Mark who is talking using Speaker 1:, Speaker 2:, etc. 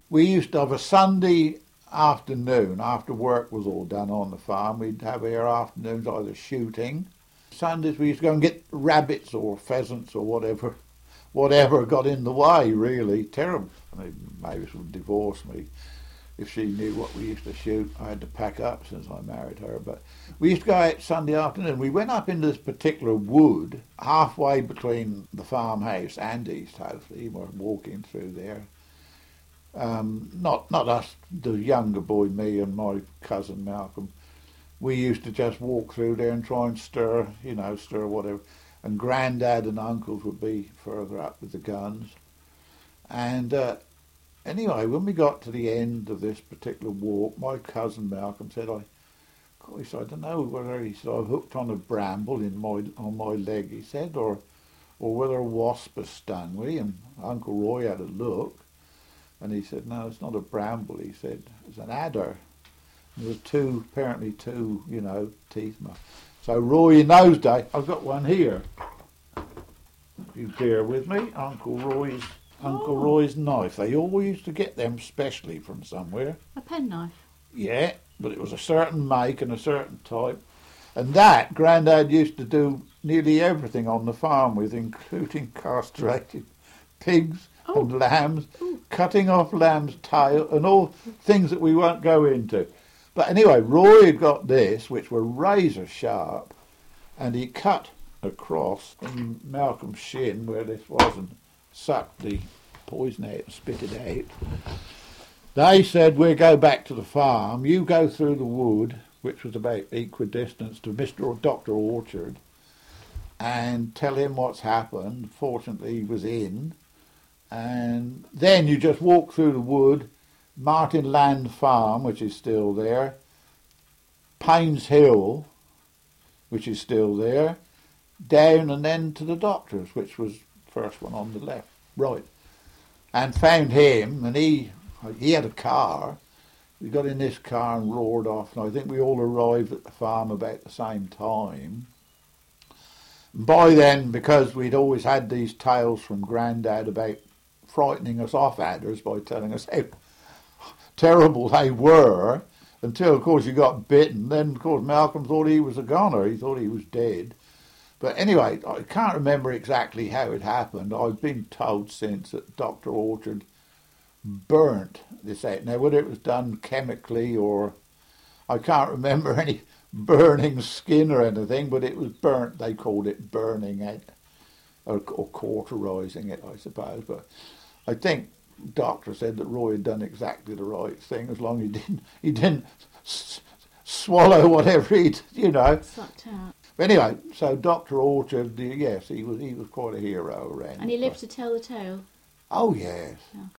Speaker 1: We used to have a Sunday afternoon after work was all done on the farm. We'd have our afternoons either shooting. Sundays we used to go and get rabbits or pheasants or whatever got in the way, really. Terrible. I mean, Mavis would divorce me if she knew what we used to shoot. I had to pack up since I married her. But we used to go out Sunday afternoon. We went up into this particular wood, halfway between the farmhouse and East Hoathly. We were walking through there. Not us, the younger boy, me and my cousin Malcolm. We used to just walk through there and try and stir whatever. And Grandad and uncles would be further up with the guns. And anyway, when we got to the end of this particular walk, my cousin Malcolm said, I don't know whether he said I hooked on a bramble on my leg, he said, or whether a wasp has stung me. And Uncle Roy had a look, and he said, no, it's not a bramble. He said, it's an adder. And there was apparently two, teeth. So Roy, in those days, I've got one here. If you bear with me, Uncle Roy's knife. They always used to get them specially from somewhere.
Speaker 2: A penknife?
Speaker 1: Yeah, but it was a certain make and a certain type. And that Grandad used to do nearly everything on the farm with, including castrating pigs and lambs, cutting off lamb's tail, and all things that we won't go into. But anyway, Roy had got this, which were razor sharp, and he cut across from Malcolm's shin where this was and sucked the poison out and spit it out. They said, we'll go back to the farm, you go through the wood, which was about equidistant to Dr. Orchard, and tell him what's happened. Fortunately, he was in. And then you just walk through the wood, Martin Land Farm, which is still there, Paynes Hill, which is still there, down and then to the doctor's, which was the first one on the left, right. And found him, and he had a car. We got in this car and roared off, and I think we all arrived at the farm about the same time. And by then, because we'd always had these tales from Grandad about frightening us off adders by telling us how terrible they were, until, of course, you got bitten. Then, of course, Malcolm thought he was a goner. He thought he was dead. But anyway, I can't remember exactly how it happened. I've been told since that Dr. Orchard burnt this out. Now, whether it was done chemically or... I can't remember any burning skin or anything, but it was burnt. They called it burning it, or cauterising it, I suppose. But I think doctor said that Roy had done exactly the right thing, as long as he didn't swallow whatever he'd,
Speaker 2: Sucked out.
Speaker 1: Anyway, so Dr. Orchard, yes, he was quite a hero around.
Speaker 2: And he lived to tell the tale?
Speaker 1: Oh, yes.
Speaker 2: Yeah.